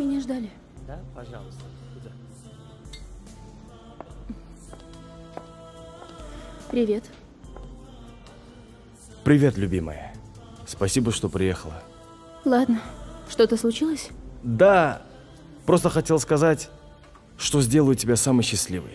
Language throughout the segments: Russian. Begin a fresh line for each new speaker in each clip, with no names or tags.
Меня ждали.
Да, пожалуйста. Туда.
Привет.
Привет, любимая. Спасибо, что приехала.
Ладно. Что-то случилось?
Да, просто хотел сказать, что сделаю тебя самой счастливой.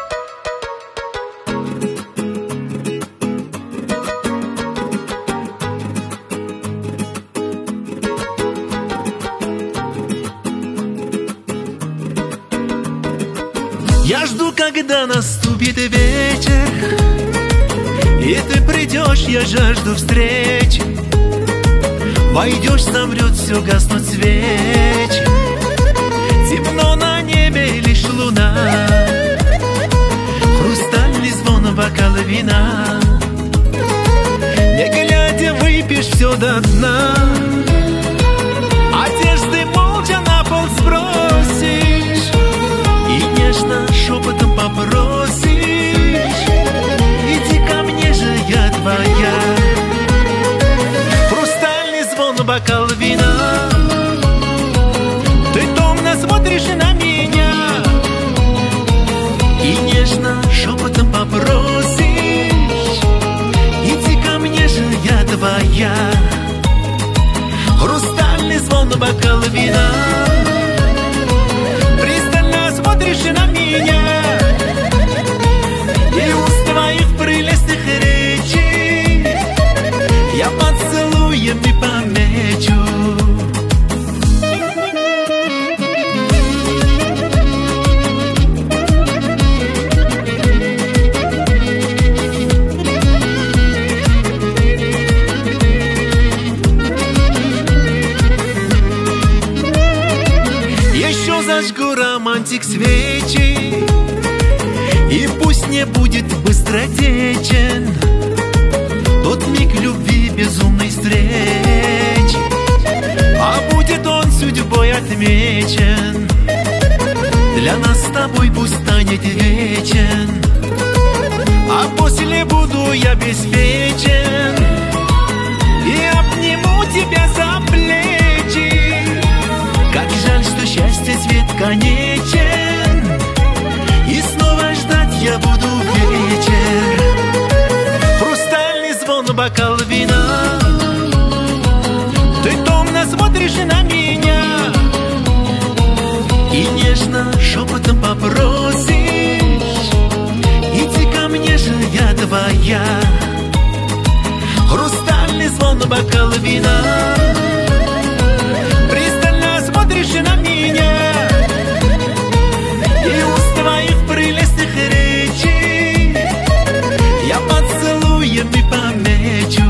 Я жду, когда наступит вечер, и ты придешь, я жажду встречи. Войдешь, замрет все, гаснут свечи. Темно на небе, лишь луна. Хрустальный звон, бокал вина. Не глядя, выпьешь все до дна. Одежды молча на пол сбросишь и нежно шепотом попросишь: иди ко мне же, я твоя. Хрустальный звон, бокал вина. Ты томно смотришь на меня и нежно шепотом попросишь: иди ко мне же, я твоя. Хрустальный звон, бокал вина. Пристально смотришь на меня, и уст твоих прелестных речей я поцелуями помечу. Еще зажгу, романтик, свечи, и пусть не будет быстротечен тот миг любви, безумной встречи, а будет он судьбой отмечен. Для нас с тобой пусть станет вечен, а после буду я обеспечен и обниму тебя за плечи. Как жаль, что счастье свет конечен, и снова ждать я буду вечер. Хрустальный звон, бокал вина. Ты томно смотришь на меня и нежно шепотом попросишь: иди ко мне же, я твоя. Хрустальный звон, бокал вина. Пристально смотришь на меня, и уст твоих прелестных речей я поцелуями помечу.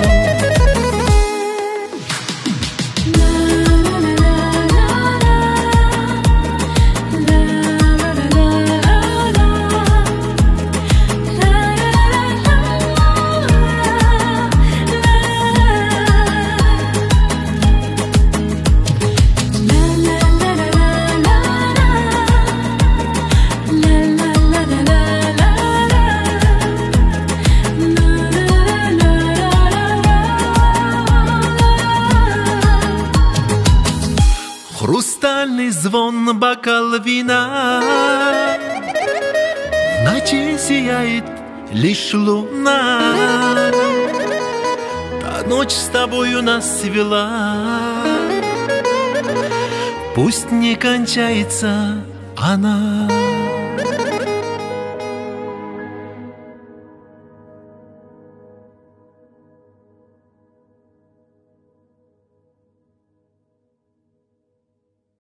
Хрустальный звон, бокал вина. В ночи сияет лишь луна. Та ночь с тобою нас свела, пусть не кончается она.